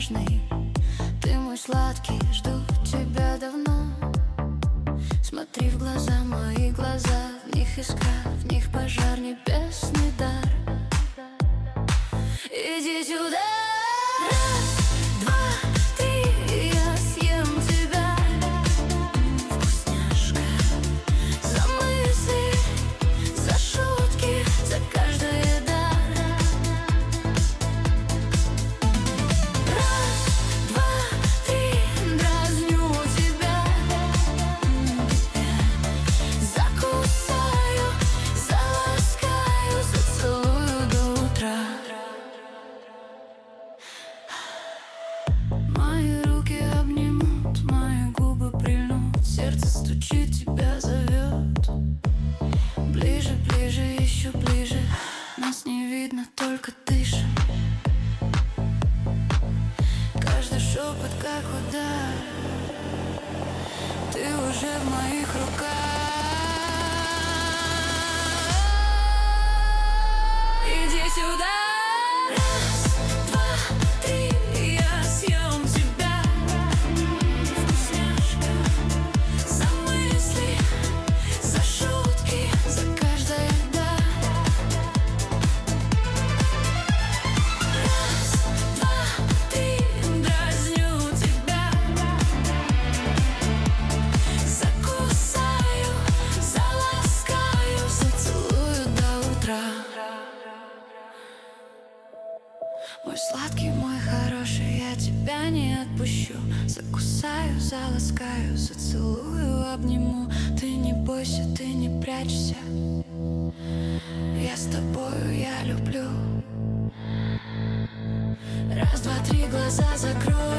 нежный. Ты мой сладкий, жду тебя давно. Смотри в глаза, мои глаза, в них искра, в них пожар, небесный дар. Иди сюда. Раз, два, три, я съем тебя, вкусняшка. За мысли, за шутки, за каждое да. Раз, два, три, дразню тебя, закусаю, заласкаю, зацелую до утра. Мои руки обнимут, мои губы прильнут, сердце стучит, тебя зовет. Ближе, ближе, еще ближе, нас не видно, только дышим. Каждый шепот как удар, ты уже в моих руках. Иди сюда. Раз, два, три, я съем тебя, вкусняшка. За мысли, за шутки, за каждое да. Раз, два, три, дразню тебя, закусаю, заласкаю, зацелую до утра. Мой сладкий, мой хороший, я тебя не отпущу. Закусаю, заласкаю, зацелую, обниму. Ты не бойся, ты не прячься, я с тобою, я люблю. Раз, два, три, глаза закрой.